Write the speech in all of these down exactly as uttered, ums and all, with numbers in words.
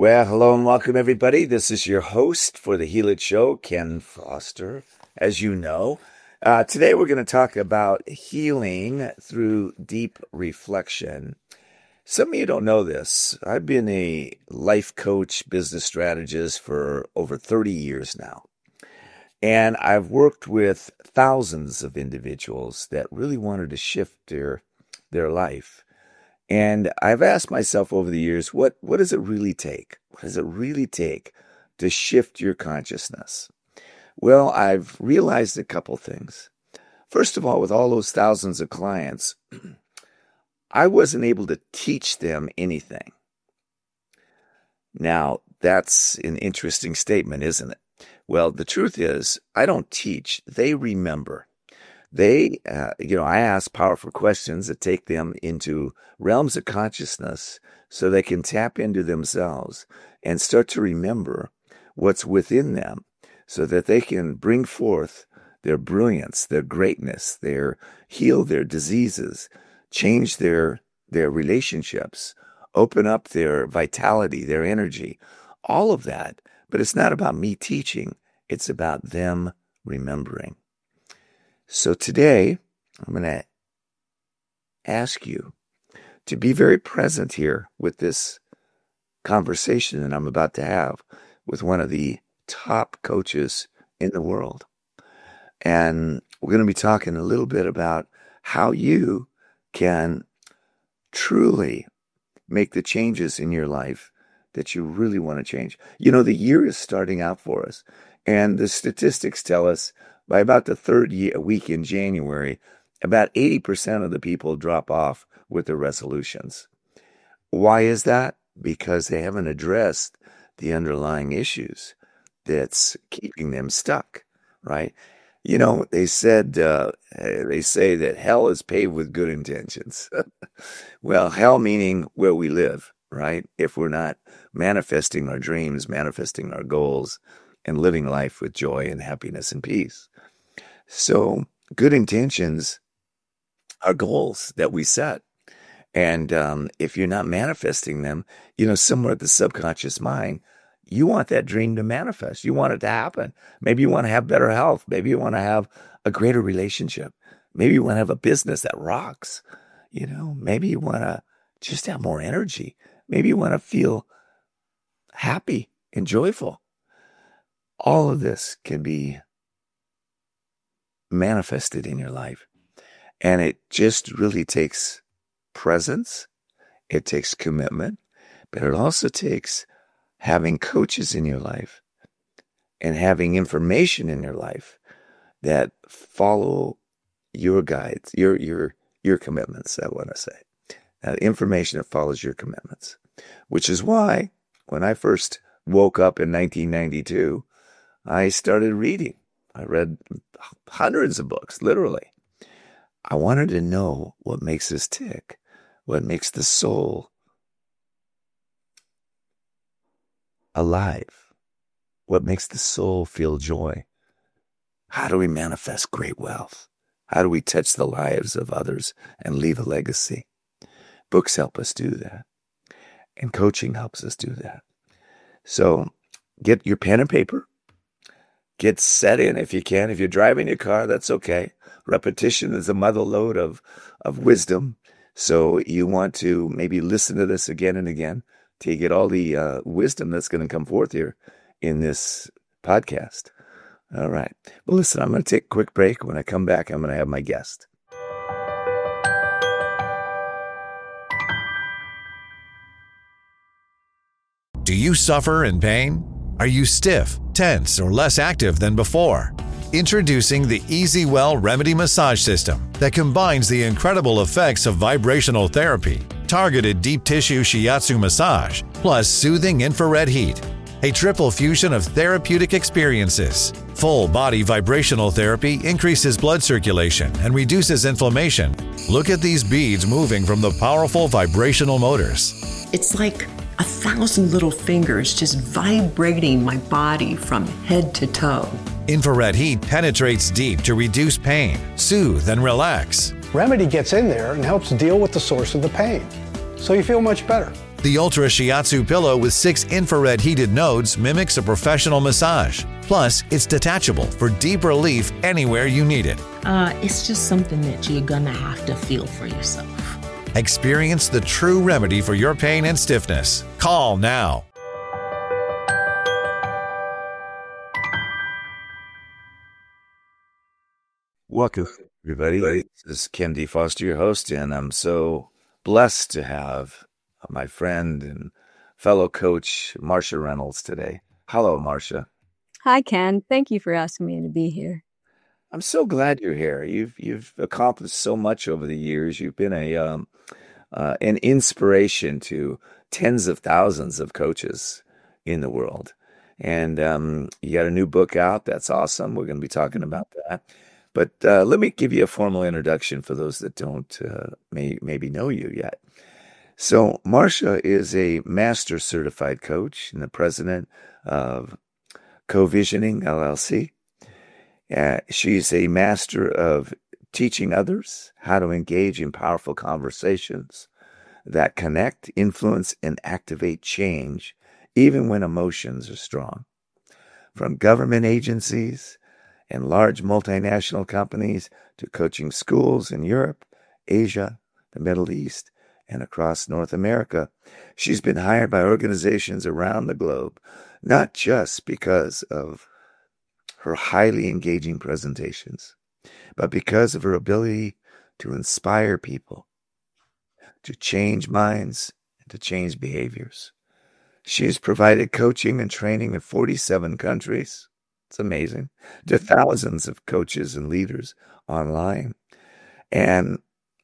Well, hello and welcome, everybody. This is your host for the Heal It Show, Ken Foster, as you know. Uh, today, we're going to talk about healing through deep reflection. Some of you don't know this. I've been a life coach, business strategist for over thirty years now. And I've worked with thousands of individuals that really wanted to shift their, their life. And I've asked myself over the years, what, what does it really take? What does it really take to shift your consciousness? Well, I've realized a couple things. First of all, with all those thousands of clients, I wasn't able to teach them anything. Now, that's an interesting statement, isn't it? Well, the truth is, I don't teach. They remember. They, uh, you know, I ask powerful questions that take them into realms of consciousness so they can tap into themselves and start to remember what's within them so that they can bring forth their brilliance, their greatness, their heal their diseases, change their, their relationships, open up their vitality, their energy, all of that. But it's not about me teaching. It's about them remembering. So today, I'm going to ask you to be very present here with this conversation that I'm about to have with one of the top coaches in the world. And we're going to be talking a little bit about how you can truly make the changes in your life that you really want to change. You know, the year is starting out for us, and the statistics tell us by about the third year, week in January, about eighty percent of the people drop off with their resolutions. Why is that? Because they haven't addressed the underlying issues that's keeping them stuck, right? You know, they said, uh, they say that hell is paved with good intentions. Well, hell meaning where we live, right? If we're not manifesting our dreams, manifesting our goals, and living life with joy and happiness and peace. So good intentions are goals that we set. And um, if you're not manifesting them, you know, somewhere at the subconscious mind, you want that dream to manifest. You want it to happen. Maybe you want to have better health. Maybe you want to have a greater relationship. Maybe you want to have a business that rocks. You know, maybe you want to just have more energy. Maybe you want to feel happy and joyful. All of this can be manifested in your life. And it just really takes presence. It takes commitment. But it also takes having coaches in your life and having information in your life that follow your guides, your your your commitments, I want to say. Now, information that follows your commitments. Which is why when I first woke up in nineteen ninety-two, I started reading. I read hundreds of books, literally. I wanted to know what makes us tick, what makes the soul alive, what makes the soul feel joy. How do we manifest great wealth? How do we touch the lives of others and leave a legacy? Books help us do that, and coaching helps us do that. So get your pen and paper. Get set in if you can. If you're driving your car, that's okay. Repetition is the mother lode of, of wisdom. So you want to maybe listen to this again and again till you get all the uh, wisdom that's going to come forth here in this podcast. All right. Well, listen, I'm going to take a quick break. When I come back, I'm going to have my guest. Do you suffer in pain? Are you stiff, tense, or less active than before? Introducing the EasyWell Remedy Massage System that combines the incredible effects of vibrational therapy, targeted deep tissue shiatsu massage, plus soothing infrared heat. A triple fusion of therapeutic experiences. Full body vibrational therapy increases blood circulation and reduces inflammation. Look at these beads moving from the powerful vibrational motors. It's like a thousand little fingers just vibrating my body from head to toe. Infrared heat penetrates deep to reduce pain, soothe, and relax. Remedy gets in there and helps deal with the source of the pain. so you feel much better. The Ultra Shiatsu pillow with six infrared heated nodes mimics a professional massage. Plus, it's detachable for deep relief anywhere you need it. Uh, it's just something that you're gonna have to feel for yourself. Experience the true remedy for your pain and stiffness. Call now. Welcome, everybody. This is Ken D. Foster, your host, and I'm so blessed to have my friend and fellow coach, Marsha Reynolds, today. Hello, Marsha. Hi, Ken. Thank you for asking me to be here. I'm so glad you're here. You've you've accomplished so much over the years. You've been a um, uh, an inspiration to tens of thousands of coaches in the world, and um, you got a new book out. That's awesome. We're going to be talking about that. But uh, let me give you a formal introduction for those that don't uh, may maybe know you yet. So Marsha is a master certified coach and the president of Co-Visioning L L C. Uh, she's a master of teaching others how to engage in powerful conversations that connect, influence, and activate change, even when emotions are strong. From government agencies and large multinational companies to coaching schools in Europe, Asia, the Middle East, and across North America, she's been hired by organizations around the globe, not just because of her highly engaging presentations, but because of her ability to inspire people, to change minds, and to change behaviors. She has provided coaching and training in forty-seven countries. It's amazing. To thousands of coaches and leaders online and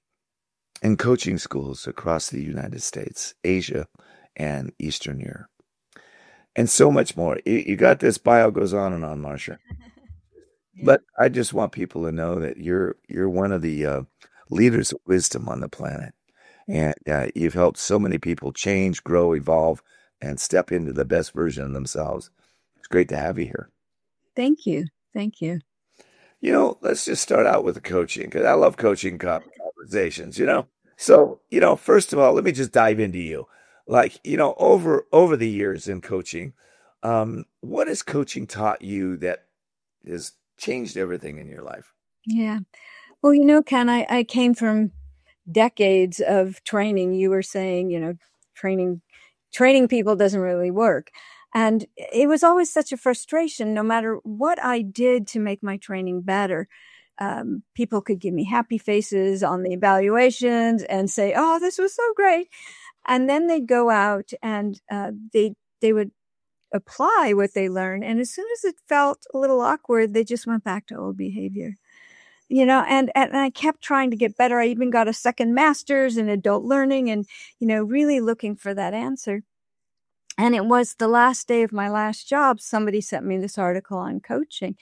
in coaching schools across the United States, Asia, and Eastern Europe. And so much more. You got this bio goes on and on, Marsha. Yeah. But I just want people to know that you're you're one of the uh, leaders of wisdom on the planet. And uh, you've helped so many people change, grow, evolve, and step into the best version of themselves. It's great to have you here. Thank you. Thank you. You know, let's just start out with the coaching, because I love coaching conversations, you know. So, you know, first of all, let me just dive into you. Like, you know, over over the years in coaching, um, what has coaching taught you that has changed everything in your life? Yeah. Well, you know, Ken, I, I came from decades of training. You were saying, you know, training training people doesn't really work. And it was always such a frustration, no matter what I did to make my training better. Um, people could give me happy faces on the evaluations and say, oh, this was so great. And then they'd go out and uh, they they would apply what they learned. And as soon as it felt a little awkward, they just went back to old behavior. You know, and, and I kept trying to get better. I even got a second master's in adult learning and, you know, really looking for that answer. And it was the last day of my last job. Somebody sent me this article on coaching.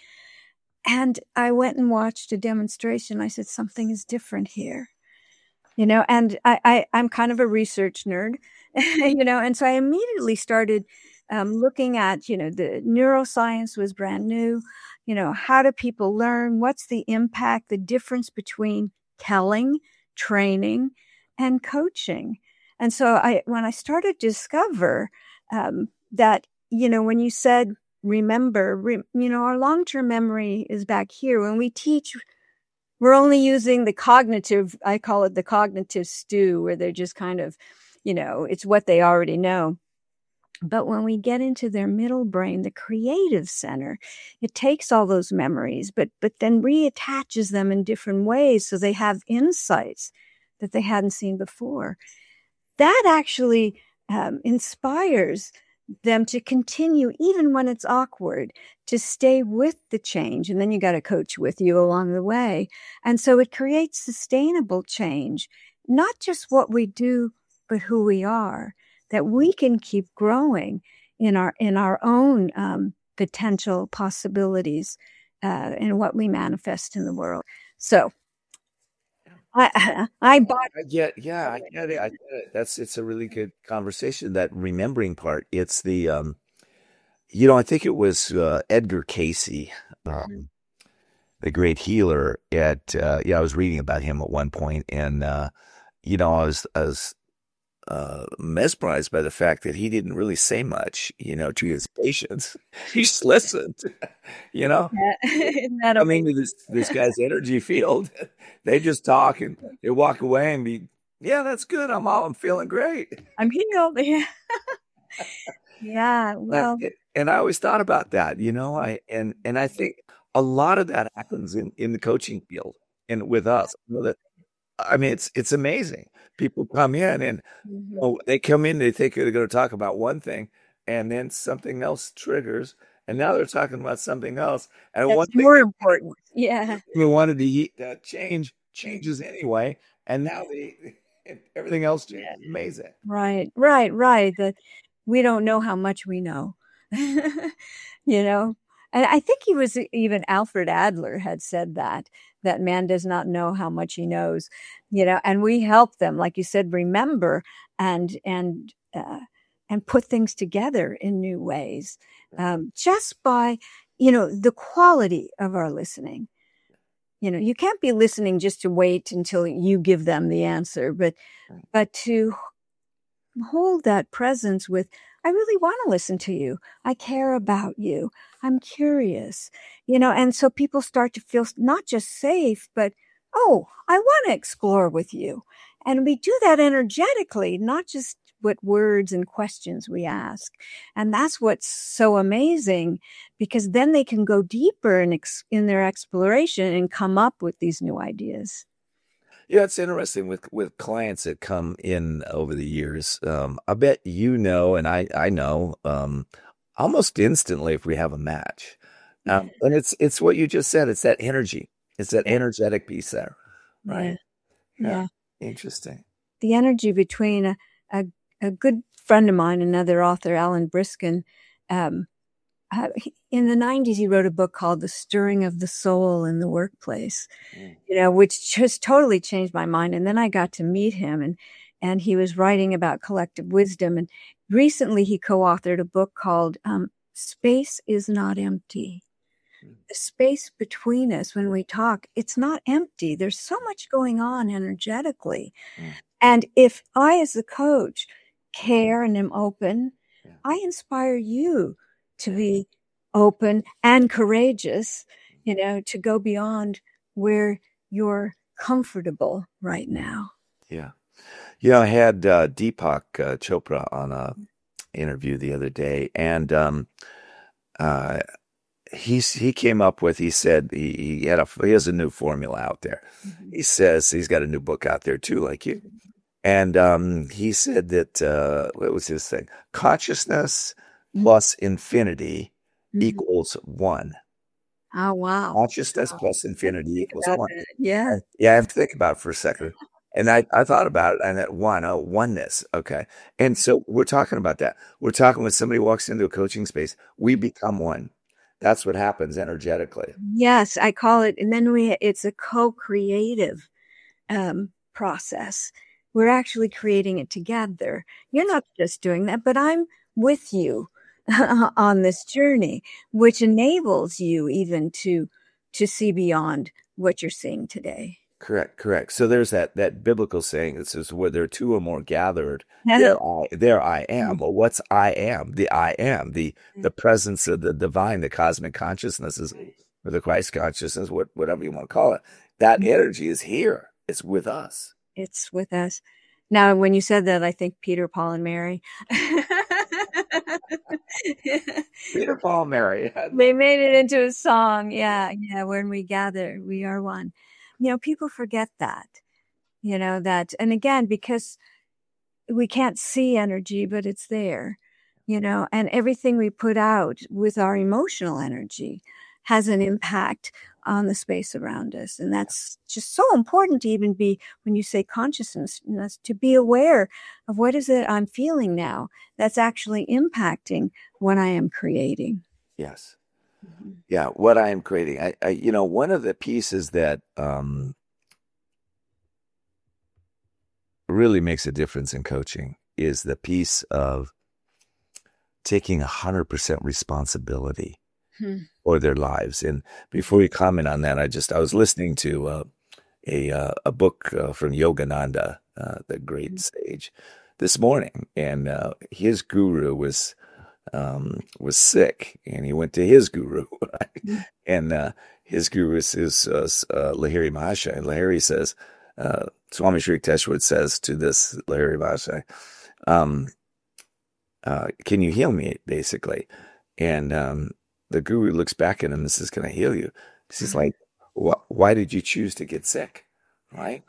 And I went and watched a demonstration. I said, something is different here. You know, and I, I, I'm kind of a research nerd, you know, and so I immediately started um, looking at, you know, the neuroscience was brand new. You know, how do people learn? What's the impact, the difference between telling, training, and coaching? And so I, when I started to discover um, that, you know, when you said, remember, re, you know, our long-term memory is back here. When we teach, we're only using the cognitive, I call it the cognitive stew, where they're just kind of, you know, it's what they already know. But when we get into their middle brain, the creative center, it takes all those memories, but but then reattaches them in different ways so they have insights that they hadn't seen before. That actually um, inspires them to continue, even when it's awkward, to stay with the change. And then you got a coach with you along the way. And so it creates sustainable change, not just what we do, but who we are, that we can keep growing in our in our own um, potential possibilities uh, in what we manifest in the world. So I I bought. I get, yeah, I get it. I get it. That's it's a really good conversation. That remembering part. It's the, um, you know, I think it was uh, Edgar Casey, um, the great healer. At uh, yeah, I was reading about him at one point, and uh, you know, I was I was uh, mesmerized by the fact that he didn't really say much, you know, to his patients. He just listened, you know. Yeah. Isn't that Coming to amazing? this this guy's energy field, they just talk and they walk away and be, yeah, that's good. I'm all, I'm feeling great. I'm healed. Yeah. Yeah. That- Well, and I always thought about that, you know. I and and I think a lot of that happens in in the coaching field and with us. You know, that I mean, it's it's amazing. People come in and mhm. oh, they come in, they think they're going to talk about one thing, and then something else triggers, and now they're talking about something else. And one That's thing more important. Yeah. we wanted to ye- uh, change changes anyway, and now they everything else Yeah. changes. Amazing. Right. Right. Right. That we don't know how much we know. You know, and I think he was even Alfred Adler had said that that man does not know how much he knows, you know, and we help them, like you said, remember and and uh, and put things together in new ways, um, just by, you know, the quality of our listening. You know, you can't be listening just to wait until you give them the answer, but but to hold that presence with, I really want to listen to you. I care about you. I'm curious, you know, and so people start to feel not just safe, but, oh, I want to explore with you. And we do that energetically, not just with words and questions we ask. And that's what's so amazing, because then they can go deeper in, ex- in their exploration and come up with these new ideas. Yeah, it's interesting with with clients that come in over the years. Um, I bet you know, and I I know, um, almost instantly if we have a match. Um, and it's it's what you just said. It's that energy. It's that energetic piece there, Yeah. right? Yeah. Interesting. The energy between a, a, a good friend of mine, another author, Alan Briskin, um, uh, he- in the nineties, he wrote a book called The Stirring of the Soul in the Workplace, Mm. you know, which just totally changed my mind. And then I got to meet him, and, and he was writing about collective wisdom. And recently he co-authored a book called um, Space is Not Empty. The space between us when we talk, it's not empty. There's so much going on energetically. Mm. And if I, as a coach, care and am open, Yeah. I inspire you to be open and courageous, you know, to go beyond where you're comfortable right now. Yeah. You know, I had uh, Deepak uh, Chopra on a interview the other day, and um, uh, he's he came up with. He said he, he had a he has a new formula out there. Mhm. He says he's got a new book out there too, like you. And um, he said that uh, what was his thing? Consciousness Mhm. plus infinity Mhm. equals one. Oh, wow. Consciousness Wow. plus infinity Think equals about one. that. Yeah. Uh, Yeah, I have to think about it for a second. And I, I thought about it, and that one, oh, oneness. Okay. And so we're talking about that. We're talking when somebody walks into a coaching space, we become one. That's what happens energetically. Yes, I call it, and then we, it's a co-creative um, process. We're actually creating it together. You're not just doing that, but I'm with you on this journey, which enables you even to to see beyond what you're seeing today. Correct, correct. So there's that that biblical saying that says, where there are two or more gathered, there I there I am. Well, what's I am? The I am, the the presence of the divine, the cosmic consciousness is, or the Christ consciousness, what whatever you want to call it. That energy is here. It's with us. It's with us. Now, when you said that, I think Peter, Paul, and Mary. Peter, Paul, Mary. They made it into a song. Yeah, yeah. When we gather, we are one. You know, people forget that, you know, that, and again, because we can't see energy, but it's there, you know, and everything we put out with our emotional energy has an impact on the space around us. And that's just so important to even be, when you say consciousness, to be aware of what is it I'm feeling now that's actually impacting what I am creating. Yes. Yeah, what I am creating. I, I you know, one of the pieces that um, really makes a difference in coaching is the piece of taking one hundred percent responsibility Hmm. for their lives. And before you comment on that, I just I was listening to uh, a uh, a book uh, from Yogananda, uh, the great sage, this morning, and uh, his guru was um, was sick, and he went to his guru, right? and uh, his guru is, is uh, uh, Lahiri Mahasaya. And Lahiri says, uh, Swami Sri Yukteswar says to this Lahiri Mahasaya, um, uh, "Can you heal me?" Basically, and um, the guru looks back at him and says, "Can I heal you?" He's like, "Why did you choose to get sick?" Right?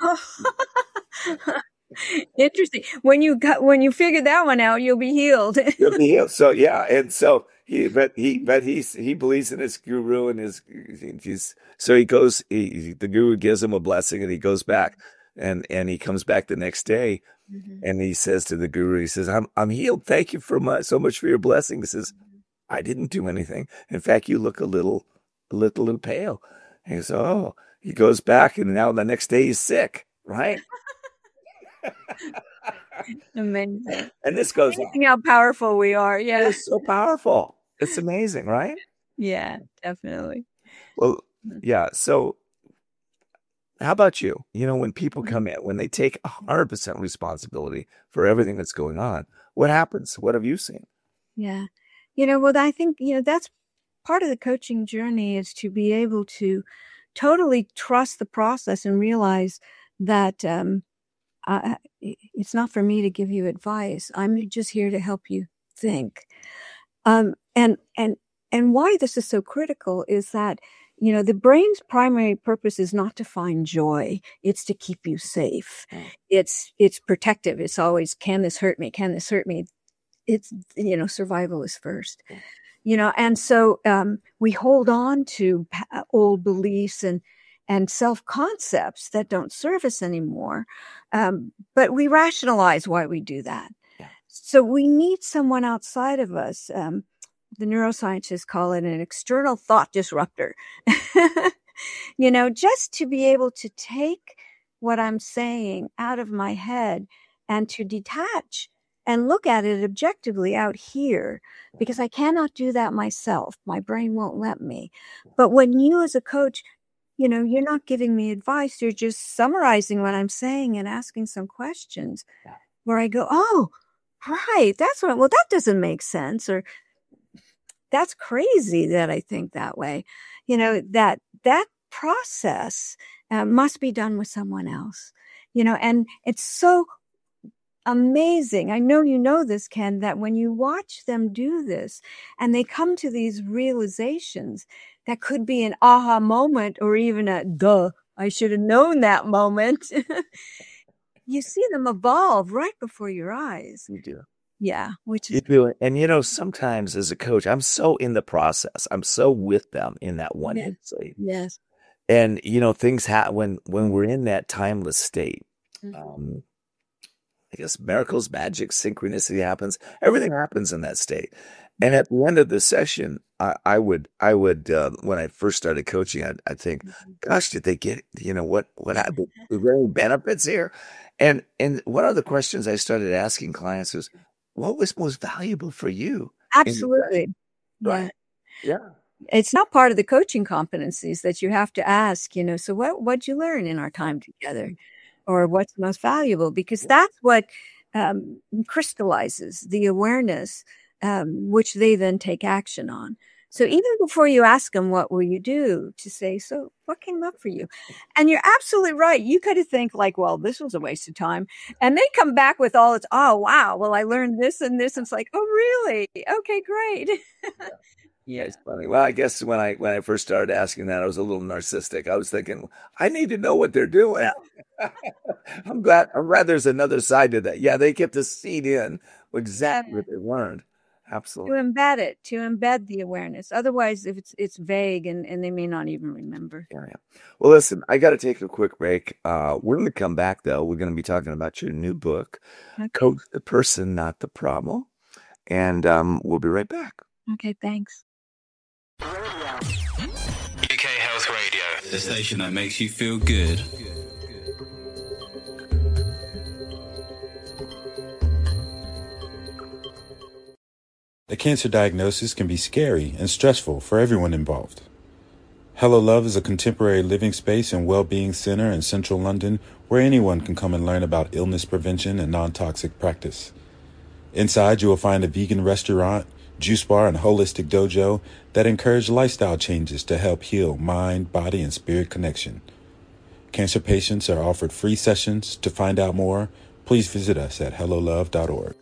Interesting. When you got when you figure that one out, you'll be healed. You'll be healed. So yeah, and so he, but he, but he's he believes in his guru and his. He's so he goes. He, the guru gives him a blessing, and he goes back, and and he comes back the next day, mm-hmm. and he says to the guru, he says, "I'm I'm healed. Thank you for my, so much for your blessing." He says, "I didn't do anything. In fact, you look a little, a little, little pale." And he says, "Oh." He goes back, and now the next day he's sick. Right. Amazing. And this goes amazing on. How powerful we are. Yeah. It's so powerful. It's amazing, right? Yeah, definitely. Well, yeah. So how about you? You know, when people come in, when they take one hundred percent responsibility for everything that's going on, what happens? What have you seen? Yeah. You know, well, I think, you know, that's part of the coaching journey, is to be able to totally trust the process and realize that um, uh, it's not for me to give you advice. I'm just here to help you think. Um, and and and why this is so critical is that, you know, the brain's primary purpose is not to find joy. It's to keep you safe. Mm. It's it's protective. It's always, can this hurt me? Can this hurt me? It's, you know, survival is first. Mm. You know, and so um, we hold on to old beliefs and and self-concepts that don't serve us anymore. Um, but we rationalize why we do that. Yeah. So we need someone outside of us. Um, the neuroscientists call it an external thought disruptor. You know, just to be able to take what I'm saying out of my head and to detach and look at it objectively out here, because I cannot do that myself. My brain won't let me. But when you as a coach, you know, you're not giving me advice. You're just summarizing what I'm saying and asking some questions where I go, oh, right, that's what, well, that doesn't make sense. Or that's crazy that I think that way. You know, that, that process uh, must be done with someone else, you know, and it's so amazing. I know you know this, Ken, that when you watch them do this and they come to these realizations, that could be an aha moment or even a duh, I should have known that moment. You see them evolve right before your eyes. You do. Yeah. Which is you do. And, you know, sometimes as a coach, I'm so in the process. I'm so with them in that one yes. inside. Yes. And, you know, things happen when, when we're in that timeless state. Mm-hmm. Um, I guess miracles, magic, synchronicity happens. Everything happens in that state. And at the end of the session, I, I would, I would, uh, when I first started coaching, I'd, I'd think, gosh, did they get, you know, what, what happened? Were there any benefits here? And, and one of the questions I started asking clients was, what was most valuable for you? Absolutely. Right. Yeah. It's not part of the coaching competencies that you have to ask, you know, so what, what'd you learn in our time together? Or what's most valuable? Because that's what um, crystallizes the awareness, um, which they then take action on. So even before you ask them, what will you do? To say, so what came up for you? And you're absolutely right. You could have think like, well, this was a waste of time. And they come back with all its, oh, wow, well, I learned this and this. And it's like, oh, really? Okay, great. Yeah. Yeah, it's funny. Well, I guess when I when I first started asking that, I was a little narcissistic. I was thinking, I need to know what they're doing. I'm glad. I'm glad there's another side to that. Yeah, they get to seed in exactly what they learned. Absolutely. To embed it, to embed the awareness. Otherwise, if it's it's vague and, and they may not even remember. Yeah, yeah. Well, listen, I got to take a quick break. Uh, we're going to come back, though. We're going to be talking about your new book, okay. Coach the Person, Not the Problem. And um, we'll be right back. Okay, thanks. U K Health Radio, the station that makes you feel good. A cancer diagnosis can be scary and stressful for everyone involved. Hello Love is a contemporary living space and well-being center in central London where anyone can come and learn about illness prevention and non-toxic practice. Inside, you will find a vegan restaurant, juice bar, and holistic dojo that encourage lifestyle changes to help heal mind, body, and spirit connection. Cancer patients are offered free sessions. To find out more, please visit us at hello love dot org.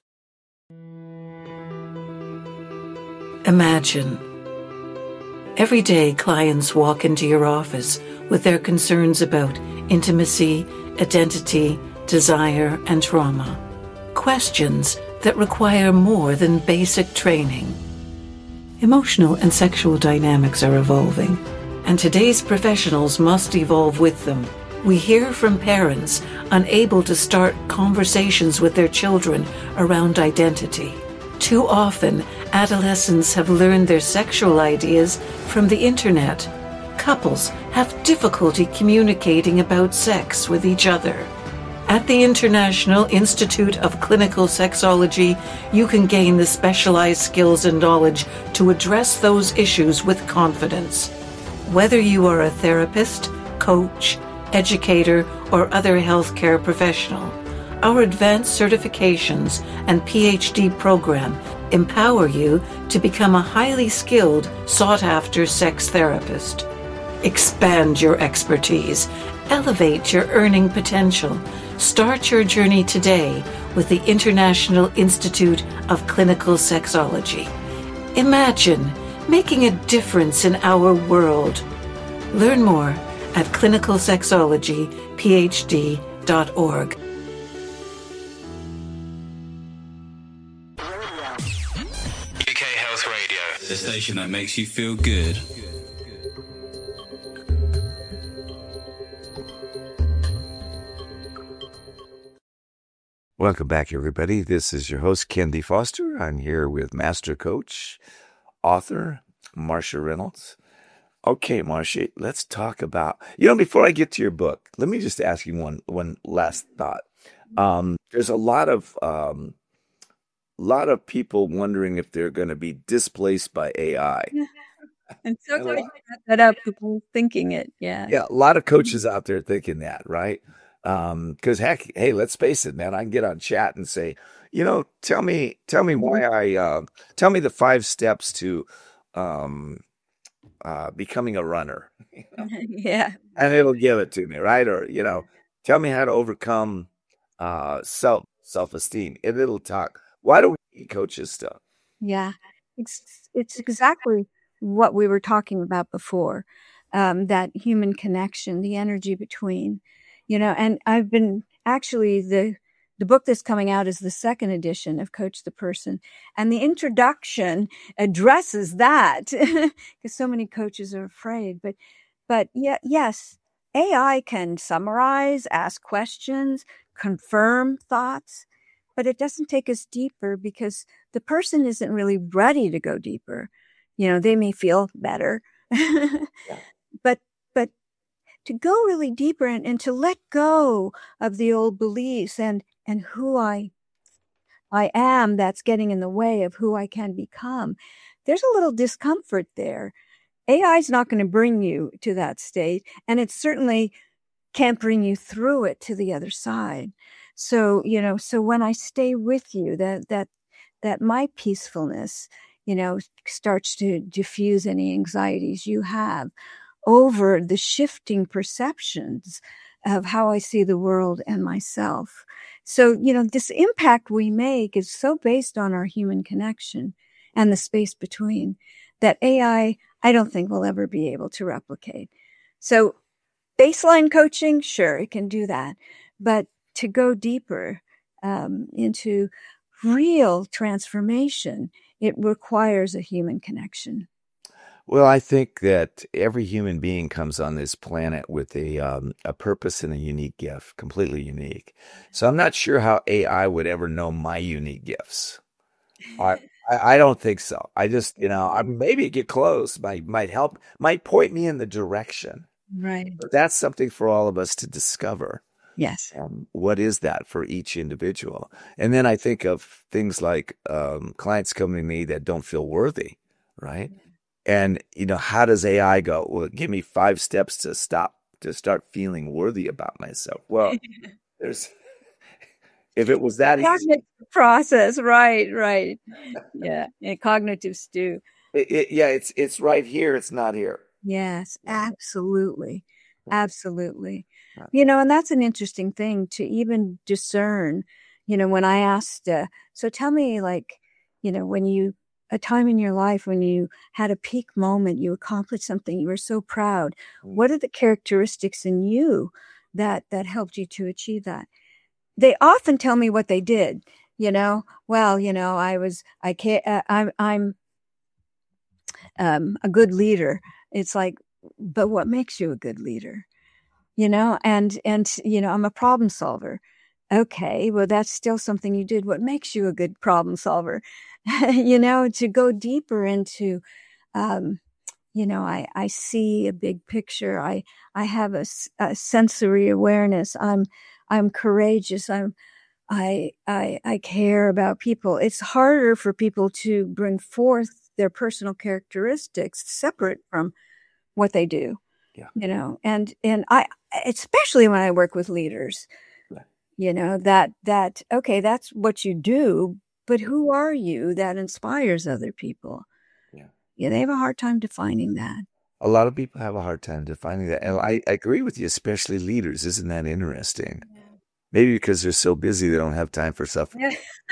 Imagine. Every day, clients walk into your office with their concerns about intimacy, identity, desire, and trauma. Questions that require more than basic training. Emotional and sexual dynamics are evolving, and today's professionals must evolve with them. We hear from parents unable to start conversations with their children around identity. Too often, adolescents have learned their sexual ideas from the internet. Couples have difficulty communicating about sex with each other. At the International Institute of Clinical Sexology, you can gain the specialized skills and knowledge to address those issues with confidence. Whether you are a therapist, coach, educator, or other healthcare professional, our advanced certifications and P H D program empower you to become a highly skilled, sought-after sex therapist. Expand your expertise. Elevate your earning potential. Start your journey today with the International Institute of Clinical Sexology. Imagine making a difference in our world. Learn more at clinical sexology p h d dot org. U K Health Radio, the station that makes you feel good. Welcome back, everybody. This is your host, Ken D. Foster. I'm here with Master Coach, author, Marsha Reynolds. Okay, Marsha, let's talk about, you know, before I get to your book, let me just ask you one one last thought. Um, there's a lot of um, lot of people wondering if they're going to be displaced by A I. I'm so glad you brought that up. People thinking it, yeah. Yeah, a lot of coaches out there thinking that, right? Um, because heck, hey, let's face it, man. I can get on chat and say, you know, tell me, tell me why I, uh, tell me the five steps to, um, uh, becoming a runner. You know? Yeah. And it'll give it to me, right? Or, you know, tell me how to overcome, uh, self, self-esteem. And it'll talk. Why do we need coaches stuff? Yeah. It's, it's exactly what we were talking about before. Um, that human connection, the energy between, you know, and I've been actually the, the book that's coming out is the second edition of Coach the Person. And the introduction addresses that because so many coaches are afraid. But, but yeah, yes, A I can summarize, ask questions, confirm thoughts, but it doesn't take us deeper because the person isn't really ready to go deeper. You know, they may feel better, yeah. but, but to go really deeper and, and to let go of the old beliefs and, and who I, I am that's getting in the way of who I can become. There's a little discomfort there. A I is not going to bring you to that state, and it certainly can't bring you through it to the other side. So, you know, so when I stay with you, that, that, that my peacefulness, you know, starts to diffuse any anxieties you have over the shifting perceptions of how I see the world and myself. So, you know, this impact we make is so based on our human connection and the space between that A I, I don't think will ever be able to replicate. So baseline coaching, sure, it can do that. But to go deeper um, into real transformation, it requires a human connection. Well, I think that every human being comes on this planet with a um, a purpose and a unique gift, completely unique. So I'm not sure how A I would ever know my unique gifts. I I, I don't think so. I just, you know, I, maybe get close, might might help, might point me in the direction. Right. But that's something for all of us to discover. Yes. Um, what is that for each individual? And then I think of things like um, clients coming to me that don't feel worthy, right? And, you know, how does A I go? Well, give me five steps to stop to start feeling worthy about myself. Well, there's if it was that easy, Cognitive process, right, right. Yeah, yeah, cognitive stew. it, it, yeah, it's it's right here. It's not here. Yes, absolutely. Absolutely. You know, and that's an interesting thing to even discern, you know, when I asked, uh, so tell me, like, you know, when you, a time in your life when you had a peak moment, you accomplished something, you were so proud. What are the characteristics in you that, that helped you to achieve that? They often tell me what they did, you know, well, you know, I was, I can't, uh, I'm, I'm, um, a good leader. It's like, but what makes you a good leader? You know, and, and, you know, I'm a problem solver. Okay. Well, that's still something you did. What makes you a good problem solver? You know, to go deeper into, um, you know, I, I see a big picture. I, I have a, a sensory awareness. I'm, I'm courageous. I'm, I, I, I care about people. It's harder for people to bring forth their personal characteristics separate from what they do. Yeah. You know, and, and I, especially when I work with leaders, Yeah. you know, that, that, okay, that's what you do, but who are you that inspires other people? Yeah. Yeah. They have a hard time defining that. A lot of people have a hard time defining that. And I, I agree with you, especially leaders. Isn't that interesting? Yeah. Maybe because they're so busy, they don't have time for suffering.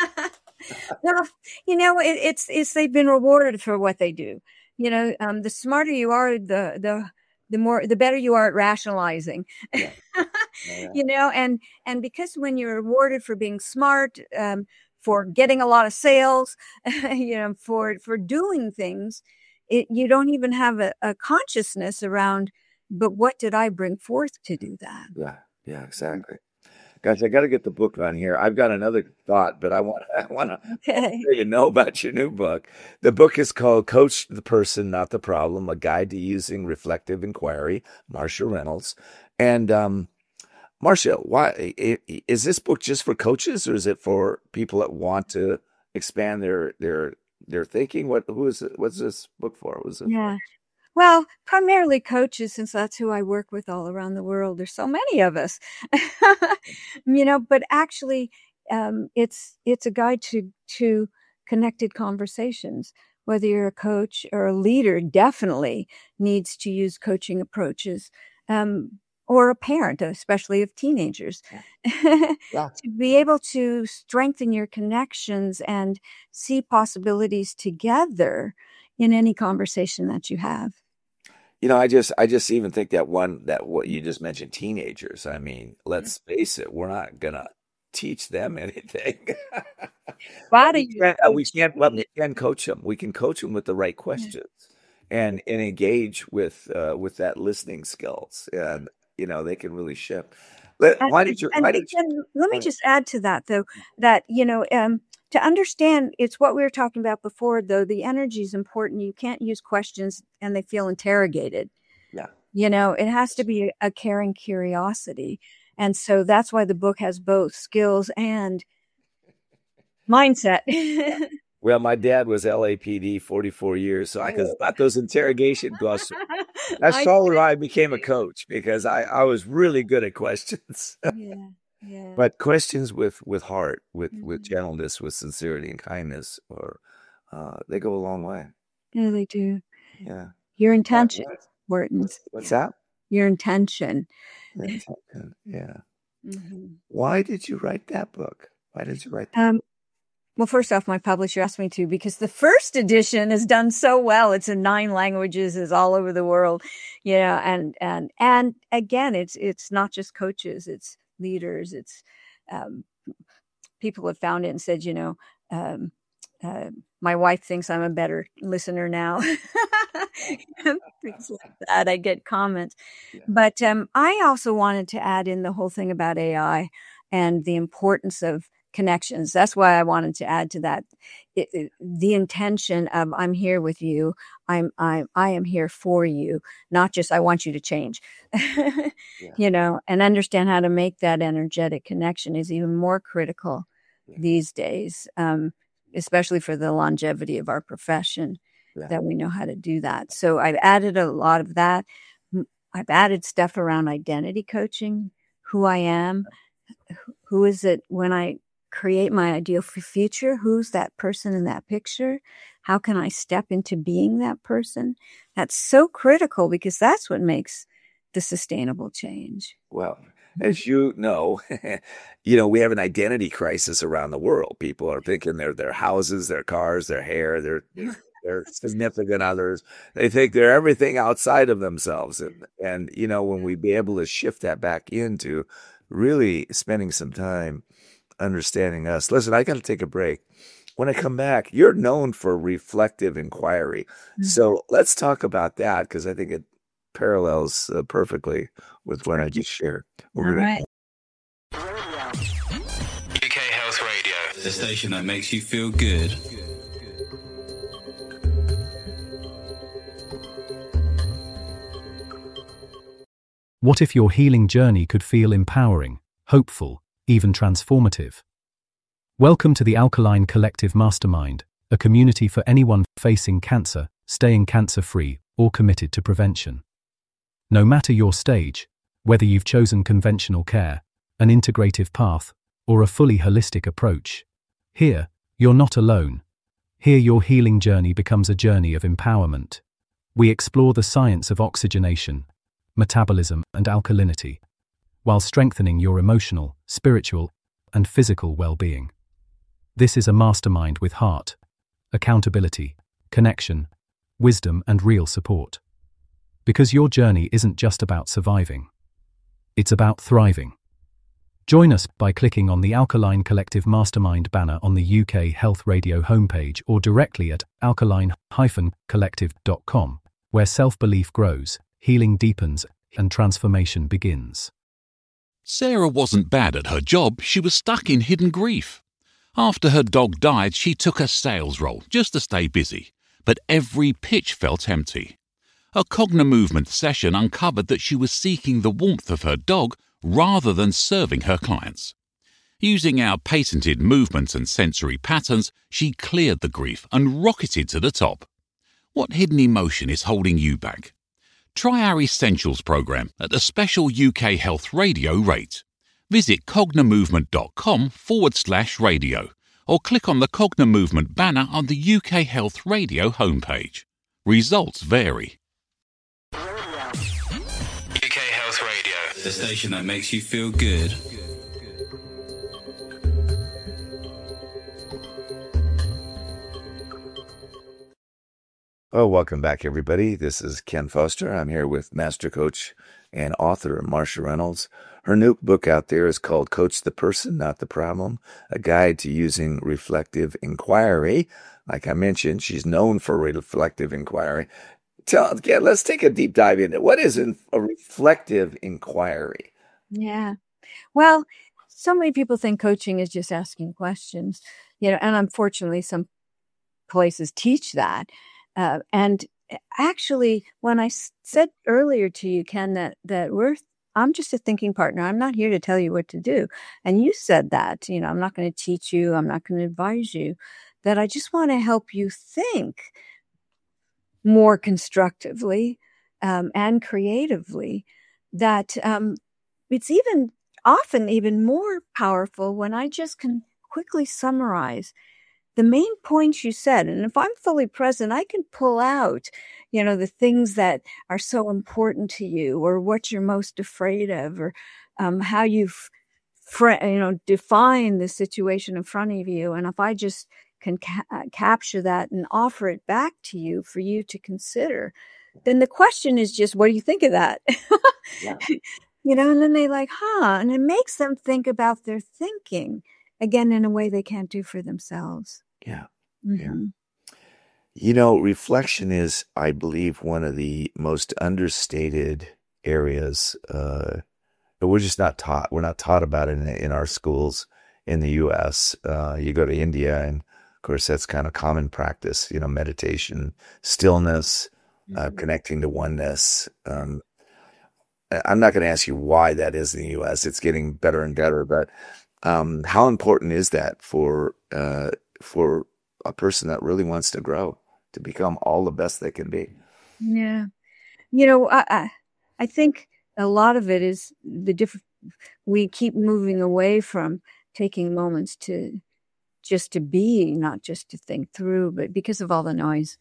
Well, you know, it, it's, it's, they've been rewarded for what they do. You know, um, the smarter you are, the, the, the more, the better you are at rationalizing, yeah. Yeah. You know, and, and because when you're rewarded for being smart, um, for getting a lot of sales, you know, for, for doing things, it, you don't even have a, a consciousness around, but what did I bring forth to do that? Yeah. Yeah, exactly. Guys, I got to get the book on here. I've got another thought, but I want I want to okay. let you know about your new book. The book is called Coach the Person, Not the Problem, A Guide to Using Reflective Inquiry, Marcia Reynolds. And um, Marcia, why is this book just for coaches, or is it for people that want to expand their their their thinking? What who is it? What's this book for? Was it? Yeah. Well, primarily coaches, since that's who I work with all around the world. There's so many of us, you know, but actually, um, it's, it's a guide to, to connected conversations. Whether you're a coach or a leader, definitely needs to use coaching approaches, um, or a parent, especially of teenagers, yeah. Yeah. To be able to strengthen your connections and see possibilities together in any conversation that you have. You know, I just, I just even think that one, that what you just mentioned, teenagers. I mean, let's face it, we're not gonna teach them anything. Why do you? We, we can't, well, we can coach them. We can coach them with the right questions, yeah. and and engage with uh, with that listening skills, and you know, they can really shift. Let, and, why did you? And, why did you and let me just add to that, though, that you know. Um, To understand, it's what we were talking about before, though. The energy is important. You can't use questions and they feel interrogated. Yeah. You know, it has to be a caring curiosity. And so that's why the book has both skills and mindset. Well, my dad was L A P D forty-four years, so I could spot those interrogation questions. That's probably why I became a coach, because I, I was really good at questions. Yeah. Yeah. But questions with, with heart, with, Mm-hmm. with gentleness, with sincerity and kindness, or uh, they go a long way. Yeah, they do. Yeah. Your intention, Wharton. What's that? Your intention. Intention. Yeah. Mm-hmm. Why did you write that book? Why did you write that? Um, well, first off, my publisher asked me to, because the first edition has done so well. It's in nine languages, it's all over the world, you know, and, and, and again, it's, it's not just coaches, it's leaders. It's, um, people have found it and said, you know, um, uh, my wife thinks I'm a better listener now. Things like that. I get comments, yeah. But, um, I also wanted to add in the whole thing about A I and the importance of connections. That's why I wanted to add to that. It, it, the intention of I'm here with you. I'm, I'm, I am here for you, not just, I want you to change, yeah. You know, and understand how to make that energetic connection is even more critical, yeah. These days, um, especially for the longevity of our profession, yeah. That we know how to do that. So I've added a lot of that. I've added stuff around identity coaching, who I am, who is it when I create my ideal future, who's that person in that picture? How can I step into being that person? That's so critical because that's what makes the sustainable change. Well, as you know, you know, we have an identity crisis around the world. People are thinking they're their houses, their cars, their hair, their their significant others. They think they're everything outside of themselves. And, and, you know, when we be able to shift that back into really spending some time understanding us. Listen, I got to take a break. When I come back, you're known for reflective inquiry. Mm-hmm. So let's talk about that because I think it parallels uh, perfectly with what I just shared. All right. U K Health Radio, the station that makes you feel good. What if your healing journey could feel empowering, hopeful, even transformative? Welcome to the Alkaline Collective Mastermind, a community for anyone facing cancer, staying cancer-free, or committed to prevention. No matter your stage, whether you've chosen conventional care, an integrative path, or a fully holistic approach, here, you're not alone. Here your healing journey becomes a journey of empowerment. We explore the science of oxygenation, metabolism, and alkalinity, while strengthening your emotional, spiritual, and physical well-being. This is a mastermind with heart, accountability, connection, wisdom, and real support. Because your journey isn't just about surviving. It's about thriving. Join us by clicking on the Alkaline Collective Mastermind banner on the U K Health Radio homepage or directly at alkaline dash collective dot com, where self-belief grows, healing deepens, and transformation begins. Sarah wasn't bad at her job, she was stuck in hidden grief. After her dog died, she took a sales role just to stay busy, but every pitch felt empty. A Cognimovement session uncovered that she was seeking the warmth of her dog rather than serving her clients. Using our patented movements and sensory patterns, she cleared the grief and rocketed to the top. What hidden emotion is holding you back? Try our Essentials program at a special U K Health Radio rate. Visit cognimovement.com forward slash radio or click on the Cognimovement banner on the U K Health Radio homepage. Results vary. U K Health Radio, the station that makes you feel good. Oh, welcome back, everybody. This is Ken Foster. I'm here with Master Coach and author Marsha Reynolds. Her new book out there is called Coach the Person, Not the Problem, a guide to using reflective inquiry. Like I mentioned, she's known for reflective inquiry. Tell, again, let's take a deep dive into it. What is a reflective inquiry? Yeah. Well, so many people think coaching is just asking questions, you know, and unfortunately some places teach that. Uh, and actually, when I s- said earlier to you, Ken, that, that we're, I'm just a thinking partner. I'm not here to tell you what to do. And you said that, you know, I'm not going to teach you. I'm not going to advise you. That I just want to help you think more constructively um, and creatively. That um, it's even often even more powerful when I just can quickly summarize the main points you said. And if I'm fully present, I can pull out, you know, the things that are so important to you or what you're most afraid of or um, how you've, fr- you know, defined the situation in front of you. And if I just can ca- capture that and offer it back to you for you to consider, then the question is just, what do you think of that? Yeah. You know, and then they like, huh, and it makes them think about their thinking again in a way they can't do for themselves. Yeah. Mm-hmm. Yeah. You know, reflection is, I believe, one of the most understated areas. Uh, but we're just not taught. We're not taught about it in, in our schools in the U S. Uh, you go to India, and of course, that's kind of common practice. You know, meditation, stillness, mm-hmm. uh, connecting to oneness. Um, I'm not going to ask you why that is in the U S. It's getting better and better, but um, how important is that for uh, for a person that really wants to grow, to become all the best they can be? Yeah. You know, I, I, I think a lot of it is the different, we keep moving away from taking moments to just to be, not just to think through, but because of all the noise,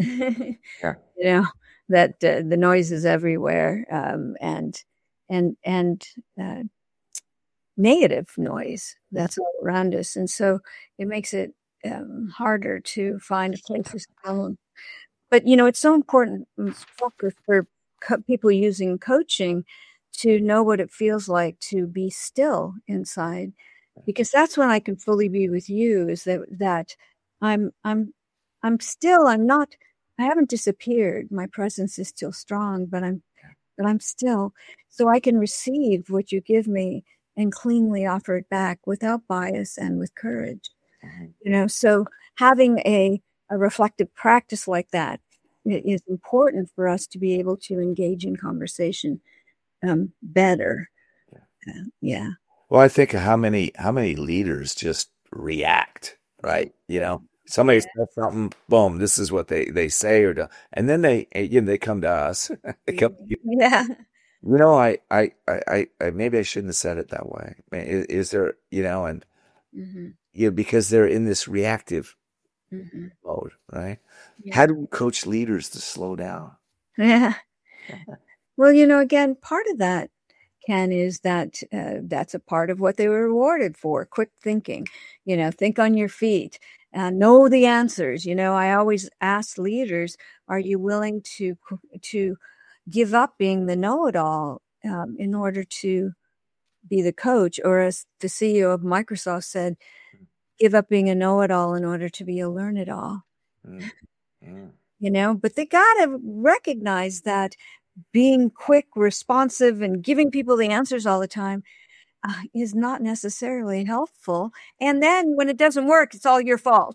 Yeah. you know, that uh, the noise is everywhere. Um, and, and, and, uh, negative noise that's all around us. And so it makes it um, harder to find a place to go. But, you know, it's so important for, for co- people using coaching to know what it feels like to be still inside, because that's when I can fully be with you, is that, that I'm, I'm, I'm still, I'm not, I haven't disappeared. My presence is still strong, but I'm, but I'm still, so I can receive what you give me and cleanly offer it back without bias and with courage. You know, so having a, a reflective practice like that is important for us to be able to engage in conversation um, better. Uh, yeah. Well, I think of how many how many leaders just react, right? You know, somebody says something, boom, this is what they, they say or do, and then they you know, they come to us. They come to you. Yeah. You know, I, I, I, I, maybe I shouldn't have said it that way. Is, is there, you know, and Mm-hmm. you know, because they're in this reactive Mm-hmm. mode, right? Yeah. How do we coach leaders to slow down? Yeah. Well, you know, again, part of that, Ken, is that uh, that's a part of what they were rewarded for. Quick thinking, you know, think on your feet, uh, know the answers. You know, I always ask leaders, are you willing to, to give up being the know-it-all um, in order to be the coach? Or as the C E O of Microsoft said, give up being a know-it-all in order to be a learn-it-all. Mm. Mm. You know, but they got to recognize that being quick, responsive, and giving people the answers all the time uh, is not necessarily helpful. And then when it doesn't work, it's all your fault.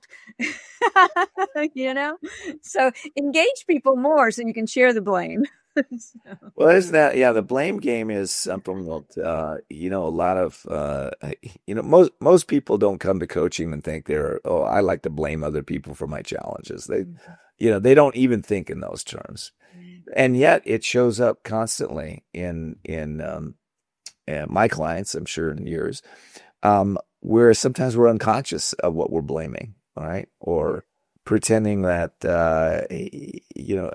You know, so engage people more so you can share the blame. So. Well, isn't that, yeah, the blame game is something that, uh, you know, a lot of, uh, you know, most, most people don't come to coaching and think they're, oh, I like to blame other people for my challenges. They, mm-hmm. you know, they don't even think in those terms. Mm-hmm. And yet it shows up constantly in, in, um, uh, my clients, I'm sure in yours, um, where sometimes we're unconscious of what we're blaming, all right? Or pretending that, uh, you know,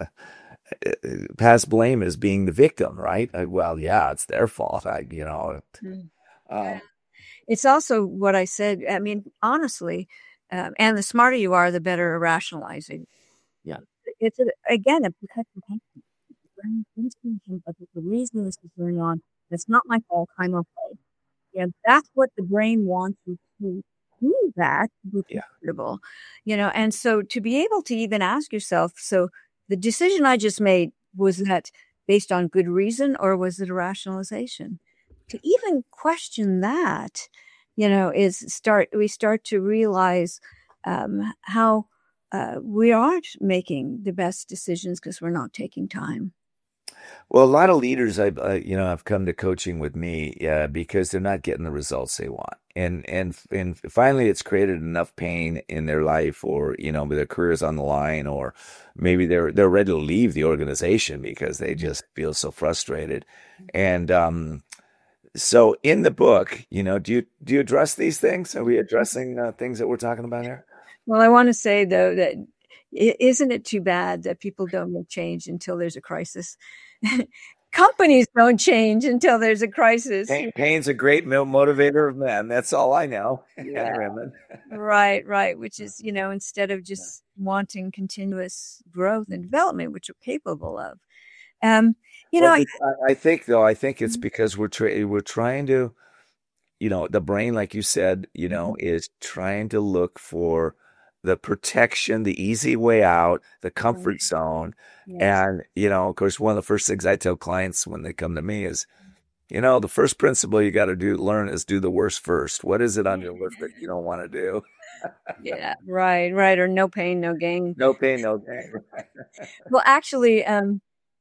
past blame as being the victim, right? Well, yeah, it's their fault. I, you know, mm. um, it's also what I said. I mean, honestly, um, and the smarter you are, the better rationalizing. Yeah, it's a, again a protection. But the reason this is going on, it's not my fault. I'm okay. And that's what the brain wants you to do. That to be comfortable, yeah. You know. And so to be able to even ask yourself, so. The decision I just made, was that based on good reason or was it a rationalization? To even question that, you know, is start, we start to realize um, how uh, we aren't making the best decisions because we're not taking time. Well, a lot of leaders, I, uh, you know, have come to coaching with me uh, because they're not getting the results they want, and and and finally, it's created enough pain in their life, or you know, their career's on the line, or maybe they're they're ready to leave the organization because they just feel so frustrated. And um, so, in the book, you know, do you do you address these things? Are we addressing uh, things that we're talking about here? Well, I want to say though that isn't it too bad that people don't make change until there's a crisis? Companies don't change until there's a crisis. Pain, pain's a great motivator of men. That's all I know. Yeah. Right, right. Which is, you know, instead of just wanting continuous growth and development, which we're capable of. Um, you well, know, I, I think though, I think it's because we're tra- we're trying to, you know, the brain, like you said, you know, is trying to look for the protection, the easy way out, the comfort zone. Yes. And, you know, of course, one of the first things I tell clients when they come to me is, you know, the first principle you got to do, learn is do the worst first. What is it on your list that you don't want to do? Yeah, right, right. Or no pain, no gain. No pain, no gain. Well, actually, um,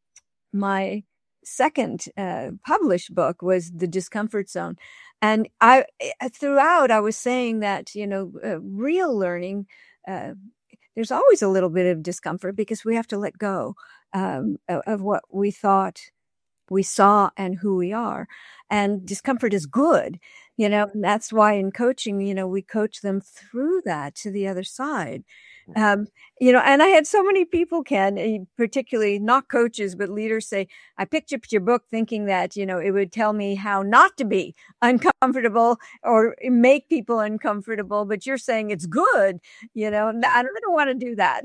my second uh, published book was The Discomfort Zone. And I, throughout, I was saying that, you know, uh, real learning, uh, there's always a little bit of discomfort because we have to let go um, of, of what we thought we saw and who we are. And discomfort is good, you know, and that's why in coaching, you know, we coach them through that to the other side. Um, you know, and I had so many people, Ken, particularly not coaches, but leaders say, I picked up your book thinking that, you know, it would tell me how not to be uncomfortable or make people uncomfortable, but you're saying it's good, you know, and I don't, I don't want to do that.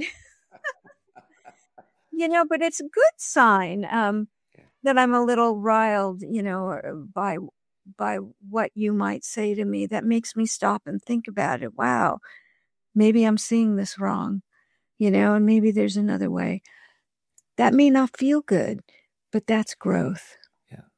You know, but it's a good sign um, that I'm a little riled, you know, by by what you might say to me. That makes me stop and think about it. Wow, maybe I'm seeing this wrong, you know, and maybe there's another way. That may not feel good, but that's growth. Yeah.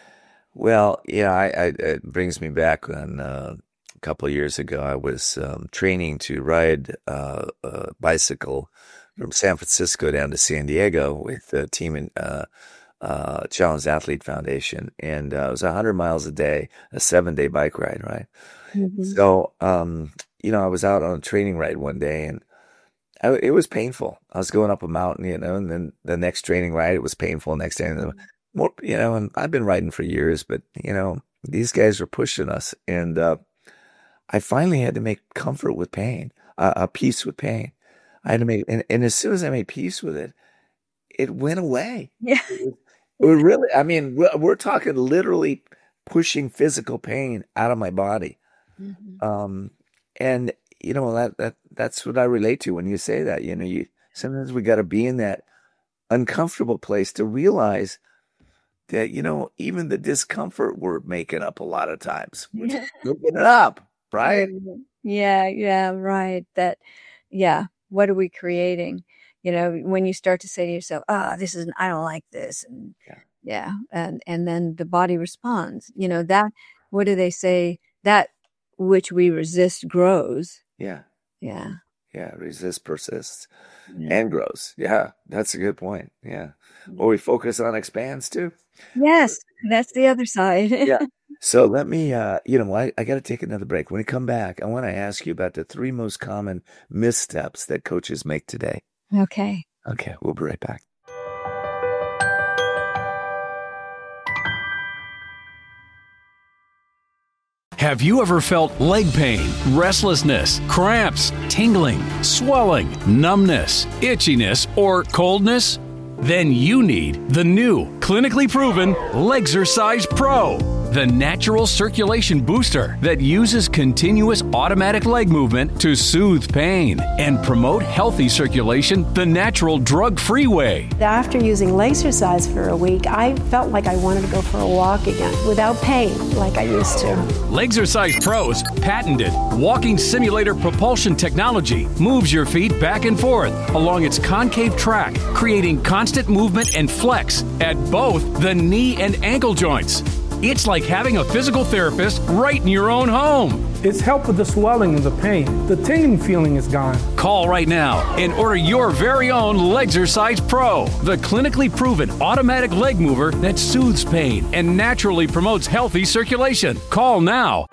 Well, yeah, I, I, it brings me back when uh, a couple of years ago I was um, training to ride uh, a bicycle from San Francisco down to San Diego with a team in uh, uh, Challenge Athlete Foundation. And uh, it was one hundred miles a day, a seven-day bike ride, right? Mm-hmm. So, um, you know, I was out on a training ride one day, and I, it was painful. I was going up a mountain, you know, and then the next training ride, it was painful. Next day, more, you know, and I've been riding for years, but, you know, these guys were pushing us. And uh, I finally had to make comfort with pain, uh, a peace with pain. I had to make, and, and as soon as I made peace with it, it went away. Yeah. It, it was really, I mean, we're, we're talking literally pushing physical pain out of my body. Mm-hmm. Um, and, you know, that, that, that's what I relate to when you say that, you know, you, sometimes we got to be in that uncomfortable place to realize that, you know, even the discomfort we're making up a lot of times. We're Yeah. looking it up, right? Yeah. Yeah. Right. That, yeah. What are we creating? You know, when you start to say to yourself, ah, oh, this is, I don't like this. And yeah. yeah. And, and then the body responds, you know, that, what do they say? That which we resist grows. Yeah. Yeah. Yeah. Resist persists yeah. and grows. Yeah. That's a good point. Yeah. Or we focus on expands too. Yes. That's the other side. Yeah. So let me, uh, you know, I, I got to take another break. When we come back, I want to ask you about the three most common missteps that coaches make today. Okay. Okay. We'll be right back. Have you ever felt leg pain, restlessness, cramps, tingling, swelling, numbness, itchiness, or coldness? Then you need the new, clinically proven Legzercise Pro, the natural circulation booster that uses continuous automatic leg movement to soothe pain and promote healthy circulation the natural drug-free way. After using Legzercise for a week, I felt like I wanted to go for a walk again without pain like I used to. Legzercise Pro's patented walking simulator propulsion technology moves your feet back and forth along its concave track, creating constant movement and flex at both the knee and ankle joints. It's like having a physical therapist right in your own home. It's helped with the swelling and the pain. The tingling feeling is gone. Call right now and order your very own Legzercise Pro, the clinically proven automatic leg mover that soothes pain and naturally promotes healthy circulation. Call now.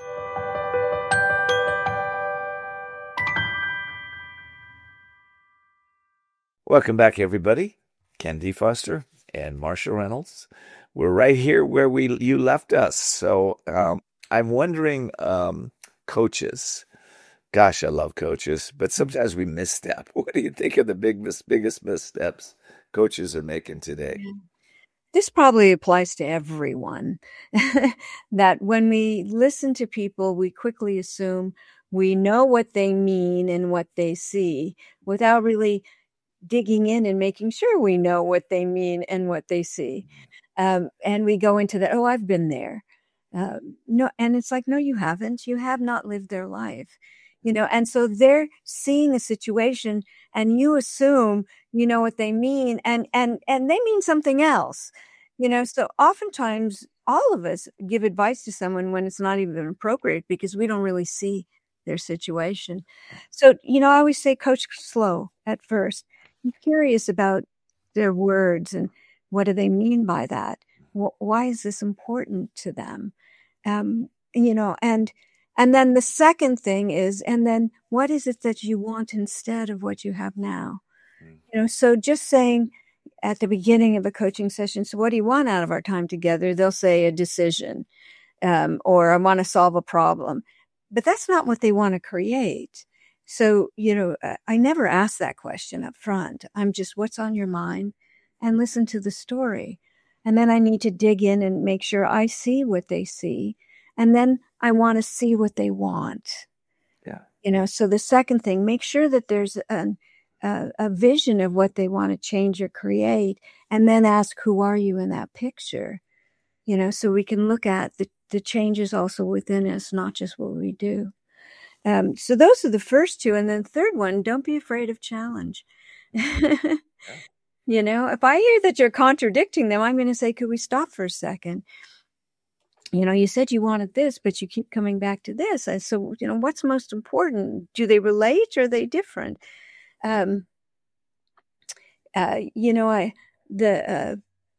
Welcome back, everybody. Ken D. Foster and Marsha Reynolds. We're right here where we you left us. So um, I'm wondering, um, coaches. Gosh, I love coaches, but sometimes we misstep. What do you think of the big, biggest missteps coaches are making today? This probably applies to everyone. That when we listen to people, we quickly assume we know what they mean and what they see without really digging in and making sure we know what they mean and what they see. Um, and we go into that, oh, I've been there. Uh, no, and it's like, no, you haven't. You have not lived their life, you know. And so they're seeing a situation, and you assume you know what they mean, and and and they mean something else, you know. So oftentimes, all of us give advice to someone when it's not even appropriate because we don't really see their situation. So, you know, I always say, coach slow at first. I'm curious about their words and what do they mean by that? Why is this important to them? Um, you know, and and then the second thing is, and then what is it that you want instead of what you have now? Mm. You know, so just saying, at the beginning of a coaching session, so what do you want out of our time together? They'll say a decision, um, or I want to solve a problem. But that's not what they want to create. So, you know, I never ask that question up front. I'm just, what's on your mind? And listen to the story. And then I need to dig in and make sure I see what they see. And then I want to see what they want. Yeah. You know, so the second thing, make sure that there's an, a, a vision of what they want to change or create. And then ask, who are you in that picture? You know, so we can look at the, the changes also within us, not just what we do. Um, so those are the first two. And then third one, don't be afraid of challenge. You know, if I hear that you're contradicting them, I'm going to say, could we stop for a second? You know, you said you wanted this, but you keep coming back to this. And so, you know, what's most important? Do they relate or are they different? Um, uh, you know, I, the, uh,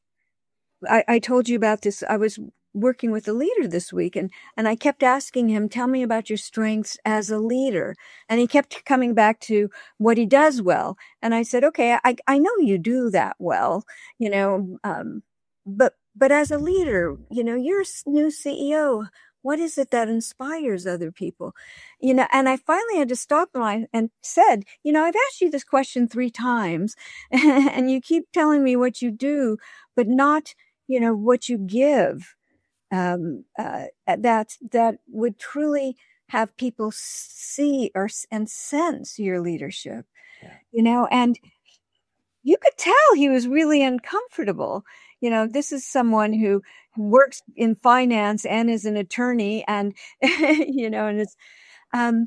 I, I told you about this. I was working with a leader this week and, and I kept asking him, tell me about your strengths as a leader. And he kept coming back to what he does well. And I said, okay, I, I know you do that well, you know, um, but, but as a leader, you know, you're a new C E O. What is it that inspires other people? You know, and I finally had to stop him and said, you know, I've asked you this question three times and you keep telling me what you do, but not, you know, what you give. Um, uh, that, that would truly have people see or, and sense your leadership, yeah. You know, and you could tell he was really uncomfortable. You know, this is someone who works in finance and is an attorney and, you know, and it's, um,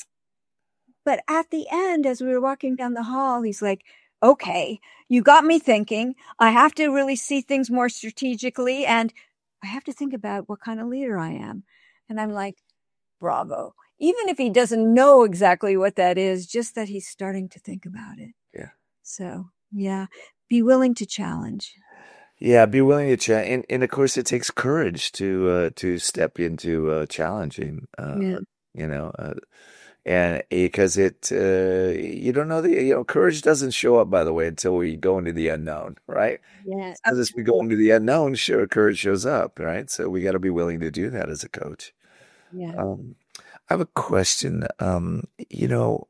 but at the end, as we were walking down the hall, he's like, okay, you got me thinking. I have to really see things more strategically and I have to think about what kind of leader I am. And I'm like, bravo. Even if he doesn't know exactly what that is, just that he's starting to think about it. Yeah. So, yeah, be willing to challenge. Yeah, be willing to challenge. And, and of course, it takes courage to uh, to step into uh, challenging, uh, Yeah. you know, uh, and because it, uh, you don't know, the you know, courage doesn't show up, by the way, until we go into the unknown, right? Yeah. As as we go into the unknown, sure, courage shows up, right? So we got to be willing to do that as a coach. Yeah. Um, I have a question. Um, you know,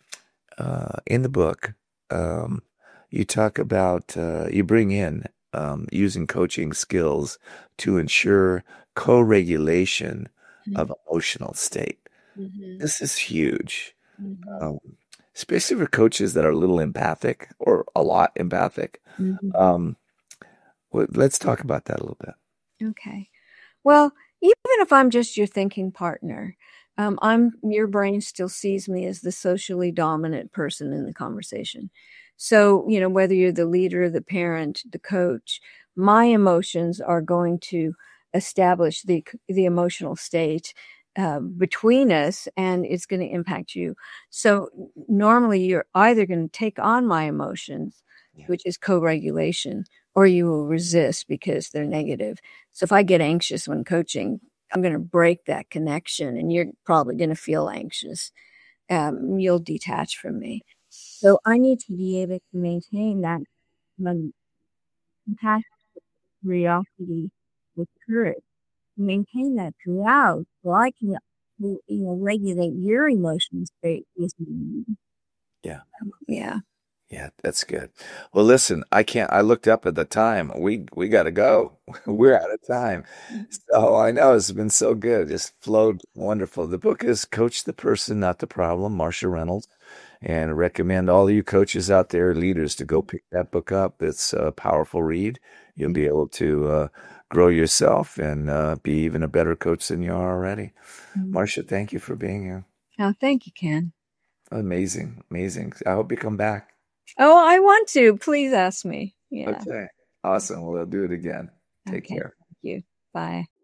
uh, in the book, um, you talk about, uh, you bring in um, using coaching skills to ensure co-regulation Mhm. of emotional state. Mhm. This is huge, Mhm. um, especially for coaches that are a little empathic or a lot empathic. Mhm. Um, well, let's talk about that a little bit. Okay. Well, even if I'm just your thinking partner, um, I'm your brain still sees me as the socially dominant person in the conversation. So, you know, whether you're the leader, the parent, the coach, my emotions are going to establish the the emotional state uh, between us, and it's going to impact you. So normally, you're either going to take on my emotions, which is co-regulation, or you will resist because they're negative. So if I get anxious when coaching, I'm going to break that connection and you're probably going to feel anxious. Um, you'll detach from me. So I need to be able to maintain that um, compassion, curiosity, with courage. Maintain that throughout so I can, you know, regulate your emotional state with me. Yeah. Yeah. Yeah, that's good. Well, listen, I can't, I looked up at the time. We, we got to go. We're out of time. So I know it's been so good. It just flowed wonderful. The book is Coach the Person, Not the Problem, Marsha Reynolds. And I recommend all of you coaches out there, leaders, to go pick that book up. It's a powerful read. You'll be able to uh, grow yourself and uh, be even a better coach than you are already. Mhm. Marsha, thank you for being here. Oh, thank you, Ken. Amazing, amazing. I hope you come back. Oh, I want to. Please ask me. Yeah. Okay. Awesome. Well, we'll do it again. Take Okay. care. Thank you. Bye.